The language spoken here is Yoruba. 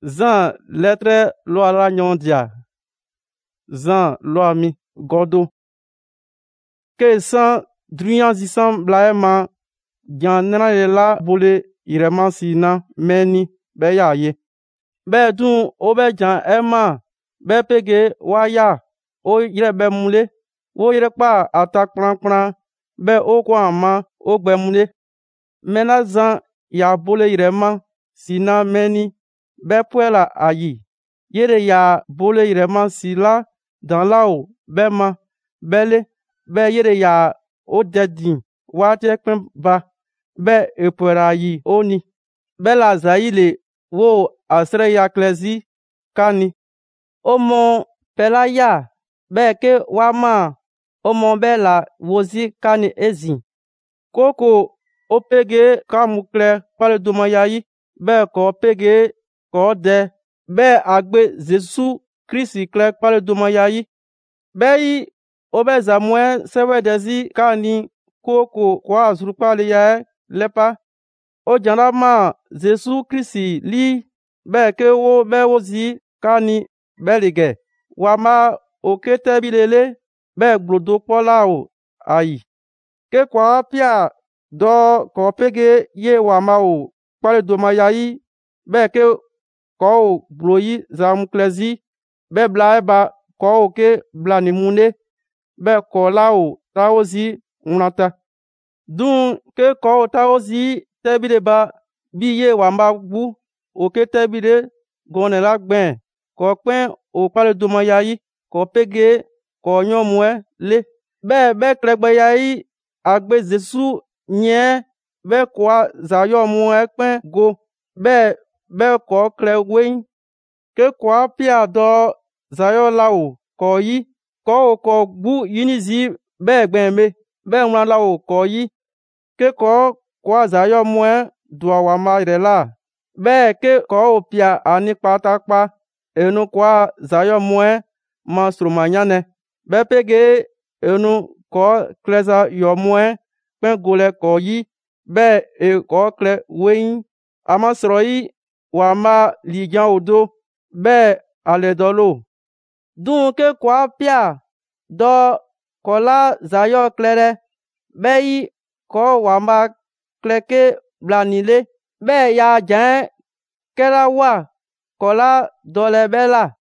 Zan lettre loi la nyondia. Zan loi mi godo. Ke san druyan zisan blaema gyan nena la bole ireman si na meni be ya ye. Be dun o be jan ema be pege wa ya o yire be mule. Wo yire pa ata kpran be o kwa ama o gbe mule. Mena zan ya bole ireman si na meni be puela ayi. Yere ya bole ireman si la dan la o be ma bele be yere ya o dedin wate kpen ba be epuera ayi oni. Be la zayi le wo asre ya klezi kani. Omo pela ya be ke wama omo be la wozi kani ezi. Koko o pege ka mukle pale duma yayi be ko pege ko de be agbe Jesu Kristi kle pale duma yayi be yi o be zamwe sewe dezi kani koko kwa azuru pale ya lepa o jana ma Jesu Kristi li be ke wo be wozi kani be lige wama o kete bilele be gblodo pola o ayi ke kwa pia do ko pege ye wama o pale doma yayi be ke ko o bloyi zam klezi be bla eba ko o ke bla ni mune be ko la o ta ozi unata dun ke ko o ta ozi tebile ba bi ye wama bu o ke tebile gone la gben ko pen o pale doma yayi ko pege ko nyomwe le be klegbe yayi agbe Jesu nye be kwa zayo mu ekpen go be ko kle wen ke kwa pia do zayo la o ko yi ko o ko gbu yinizi be gbenme be nwa la o ko yi ke ko kwa zayo mu dua wa ma re la be ke ko o pia ani patakpa enu kwa zayo mu ma stromanyane be pege enu ko kleza yo mu pen gole ko yi be ko kle wen amasro yi wa ma lijan odo be aledolo dun ke kwa pia do kola zayo klere be yi ko wa ma kleke blanile be ya jan kera wa kola dole bela